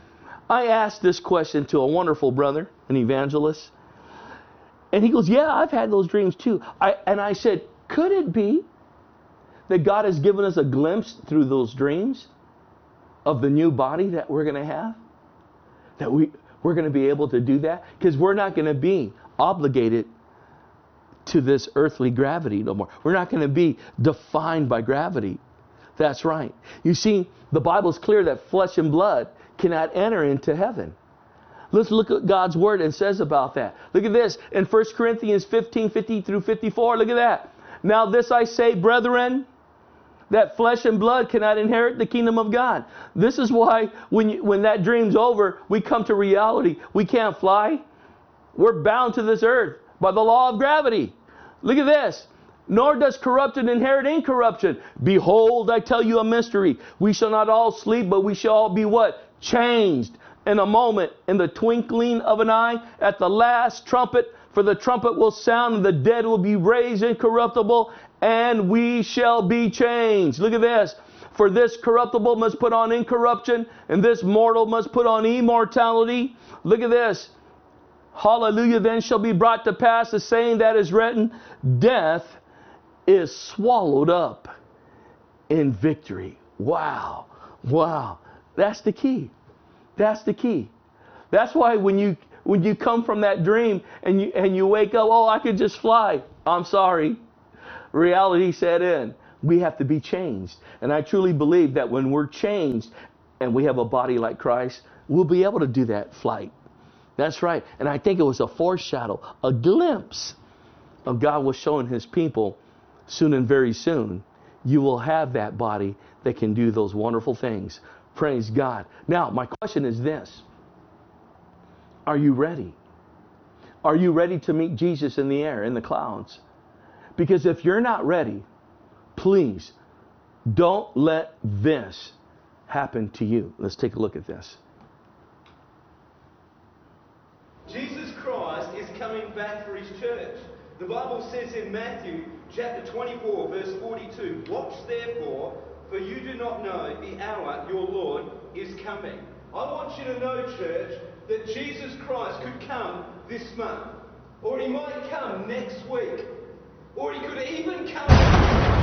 I asked this question to a wonderful brother, an evangelist. And he goes, yeah, I've had those dreams too. I, and I said, could it be that God has given us a glimpse through those dreams of the new body that we're going to have? That we, we're going to be able to do that? Because we're not going to be obligated to this earthly gravity no more. We're not going to be defined by gravity. That's right. You see, the Bible's clear that flesh and blood cannot enter into heaven. Let's look at God's word and says about that. Look at this in First Corinthians fifteen, fifty through fifty-four. Look at that. Now this I say, brethren, that flesh and blood cannot inherit the kingdom of God. This is why when you, when that dream's over, we come to reality. We can't fly. We're bound to this earth by the law of gravity. Look at this. Nor does corruption inherit incorruption. Behold, I tell you a mystery. We shall not all sleep, but we shall all be what? Changed in a moment, in the twinkling of an eye, at the last trumpet. For the trumpet will sound, and the dead will be raised incorruptible, and we shall be changed. Look at this. For this corruptible must put on incorruption, and this mortal must put on immortality. Look at this. Hallelujah. Then shall be brought to pass the saying that is written, death is swallowed up in victory. Wow. Wow. That's the key. That's the key. That's why when you when you come from that dream and you and you wake up, oh, I could just fly. I'm sorry. Reality set in. We have to be changed. And I truly believe that when we're changed and we have a body like Christ, we'll be able to do that flight. That's right. And I think it was a foreshadow, a glimpse of God was showing his people soon and very soon. You will have that body that can do those wonderful things. Praise God. Now, my question is this. Are you ready? Are you ready to meet Jesus in the air, in the clouds? Because if you're not ready, please don't let this happen to you. Let's take a look at this. Jesus Christ is coming back for his church. The Bible says in Matthew chapter twenty-four, verse forty-two, watch therefore, for you do not know the hour your Lord is coming. I want you to know, church, that Jesus Christ could come this month. Or he might come next week. Or he could even come...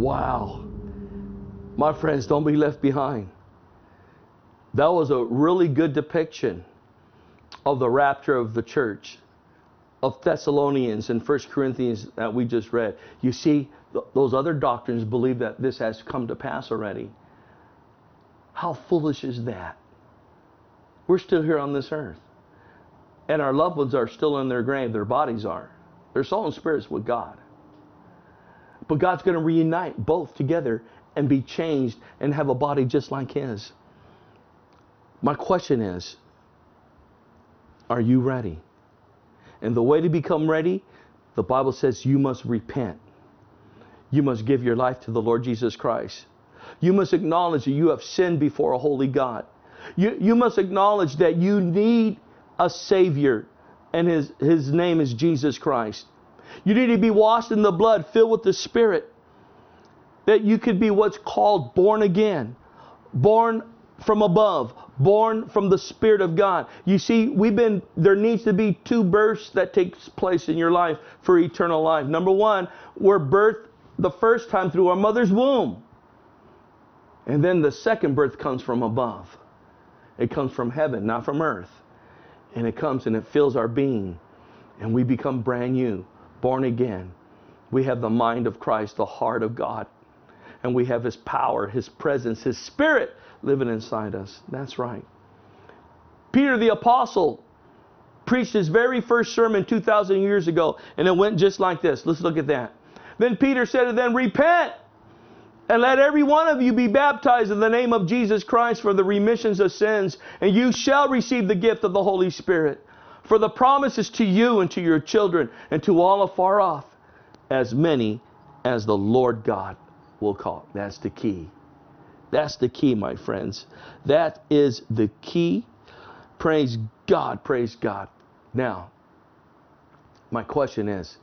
Wow. My friends, don't be left behind. That was a really good depiction of the rapture of the church, of Thessalonians and First Corinthians that we just read. You see, th- those other doctrines believe that this has come to pass already. How foolish is that? We're still here on this earth. And our loved ones are still in their grave. Their bodies are. Their soul and spirit's with God. But God's going to reunite both together and be changed and have a body just like His. My question is, are you ready? And the way to become ready, the Bible says you must repent. You must give your life to the Lord Jesus Christ. You must acknowledge that you have sinned before a holy God. You, you must acknowledge that you need a Savior, and his, his name is Jesus Christ. You need to be washed in the blood, filled with the Spirit, that you could be what's called born again, born from above, born from the Spirit of God. You see, we've been, there needs to be two births that takes place in your life for eternal life. Number one, we're birthed the first time through our mother's womb. And then the second birth comes from above. It comes from heaven, not from earth. And it comes and it fills our being. And we become brand new, born again. We have the mind of Christ, the heart of God. And we have His power, His presence, His Spirit living inside us. That's right. Peter the Apostle preached his very first sermon two thousand years ago. And it went just like this. Let's look at that. Then Peter said to them, repent, and let every one of you be baptized in the name of Jesus Christ for the remissions of sins, and you shall receive the gift of the Holy Spirit. For the promise is to you and to your children and to all afar off, as many as the Lord God will call. That's the key. That's the key, my friends. That is the key. Praise God, praise God. Now, my question is,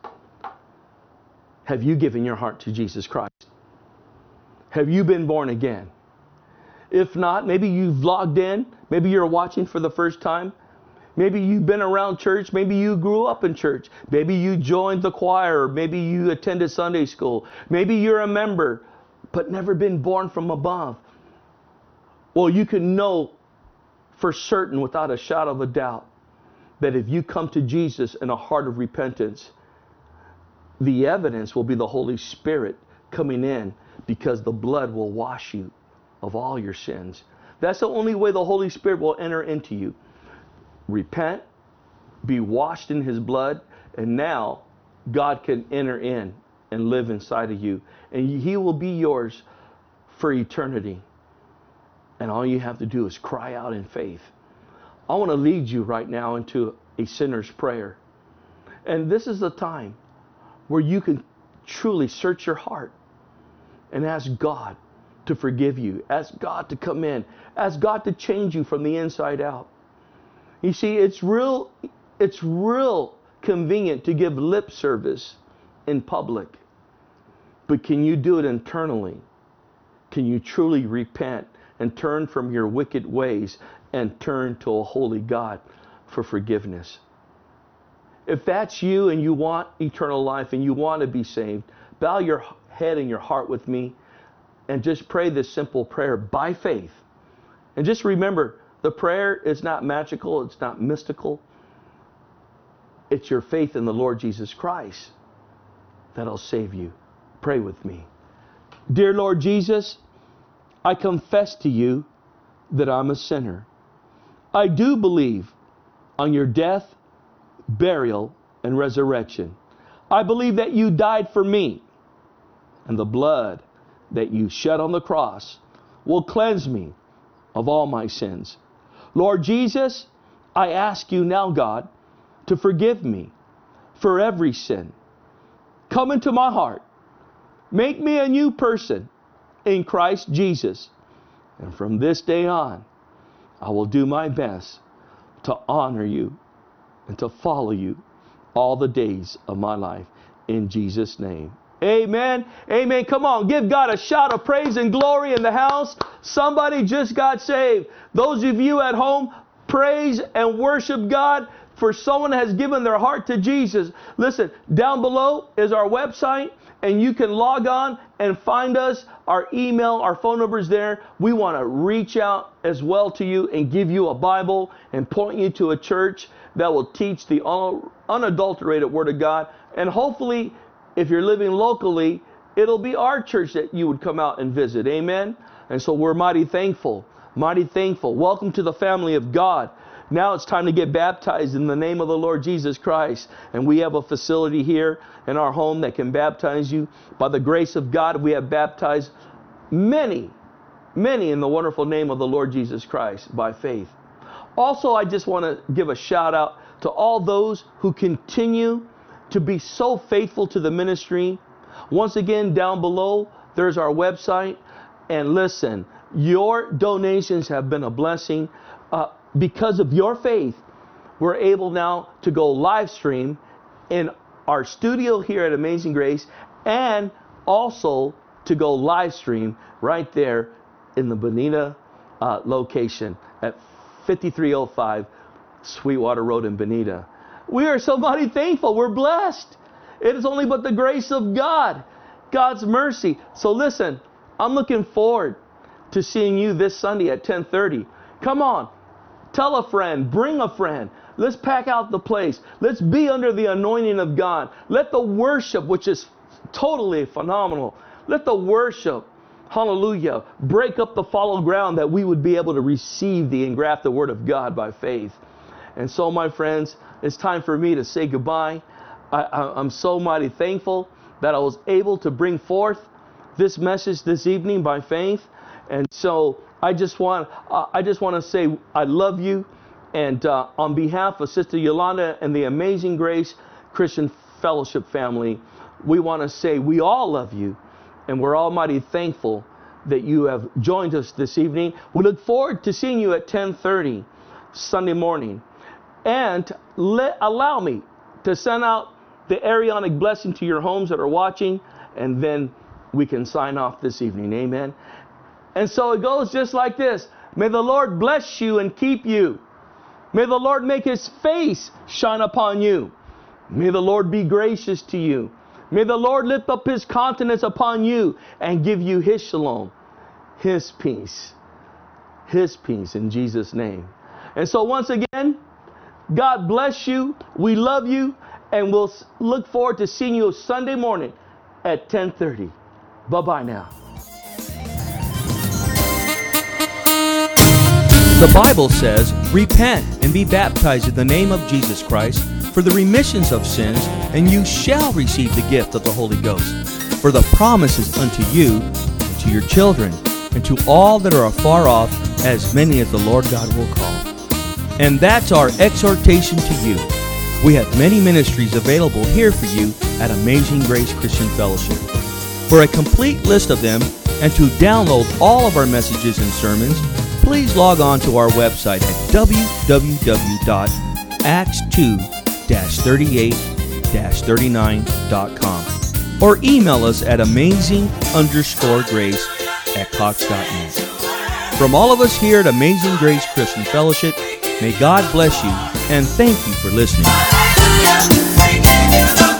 have you given your heart to Jesus Christ? Have you been born again? If not, maybe you've logged in. Maybe you're watching for the first time. Maybe you've been around church. Maybe you grew up in church. Maybe you joined the choir. Maybe you attended Sunday school. Maybe you're a member, but never been born from above. Well, you can know for certain, without a shadow of a doubt, that if you come to Jesus in a heart of repentance, the evidence will be the Holy Spirit coming in, because the blood will wash you of all your sins. That's the only way the Holy Spirit will enter into you. Repent, be washed in His blood, and now God can enter in and live inside of you. And He will be yours for eternity. And all you have to do is cry out in faith. I want to lead you right now into a sinner's prayer. And this is the time where you can truly search your heart and ask God to forgive you. Ask God to come in. Ask God to change you from the inside out. You see, it's real, it's real convenient to give lip service in public. But can you do it internally? Can you truly repent and turn from your wicked ways and turn to a holy God for forgiveness? If that's you and you want eternal life and you want to be saved, bow your head and your heart with me and just pray this simple prayer by faith. And just remember, the prayer is not magical, it's not mystical. It's your faith in the Lord Jesus Christ that'll save you. Pray with me. Dear Lord Jesus, I confess to you that I'm a sinner. I do believe on your death, burial, and resurrection. I believe that you died for me, and the blood that you shed on the cross will cleanse me of all my sins. Lord Jesus, I ask you now, God, to forgive me for every sin. Come into my heart. Make me a new person in Christ Jesus. And from this day on, I will do my best to honor you and to follow you all the days of my life. In Jesus' name. Amen. Amen. Come on, give God a shout of praise and glory in the house. Somebody just got saved. Those of you at home, praise and worship God for someone has given their heart to Jesus. Listen, down below is our website. and you can log on and find us. Our email, our phone number is there. We want to reach out as well to you and give you a Bible and point you to a church that will teach the unadulterated Word of God. And hopefully, if you're living locally, it'll be our church that you would come out and visit. Amen? And so we're mighty thankful, mighty thankful. Welcome to the family of God. Now it's time to get baptized in the name of the Lord Jesus Christ. And we have a facility here in our home that can baptize you. By the grace of God, we have baptized many, many in the wonderful name of the Lord Jesus Christ by faith. Also, I just want to give a shout out to all those who continue to be so faithful to the ministry. Once again, down below, there's our website. And listen, your donations have been a blessing. Uh, because of your faith, we're able now to go live stream in our studio here at Amazing Grace, and also to go live stream right there in the Bonita uh, location at fifty-three oh five Sweetwater Road in Bonita. We are so mighty thankful. We're blessed. It is only but the grace of God, God's mercy. So listen, I'm looking forward to seeing you this Sunday at ten thirty. Come on, tell a friend, bring a friend. Let's pack out the place. Let's be under the anointing of God. Let the worship, which is totally phenomenal, let the worship, hallelujah, break up the fallow ground that we would be able to receive the engrafted Word of God by faith. And so, my friends, it's time for me to say goodbye. I, I, I'm so mighty thankful that I was able to bring forth this message this evening by faith. And so I just want uh, I just want to say I love you. And uh, on behalf of Sister Yolanda and the Amazing Grace Christian Fellowship family, we want to say we all love you. And we're all mighty thankful that you have joined us this evening. We look forward to seeing you at ten thirty Sunday morning. And let, allow me to send out the Arianic blessing to your homes that are watching. And then we can sign off this evening. Amen. And so it goes just like this. May the Lord bless you and keep you. May the Lord make His face shine upon you. May the Lord be gracious to you. May the Lord lift up His countenance upon you and give you His shalom, His peace, His peace in Jesus' name. And so once again, God bless you. We love you. And we'll look forward to seeing you Sunday morning at ten thirty. Bye-bye now. The Bible says, repent and be baptized in the name of Jesus Christ for the remissions of sins, and you shall receive the gift of the Holy Ghost. For the promise is unto you, and to your children, and to all that are afar off, as many as the Lord God will call. And that's our exhortation to you. We have many ministries available here for you at Amazing Grace Christian Fellowship. For a complete list of them, and to download all of our messages and sermons, please log on to our website at w w w dot acts two dash thirty-eight dash thirty-nine dot com or email us at amazing underscore grace at cox dot net. From all of us here at Amazing Grace Christian Fellowship, may God bless you and thank you for listening.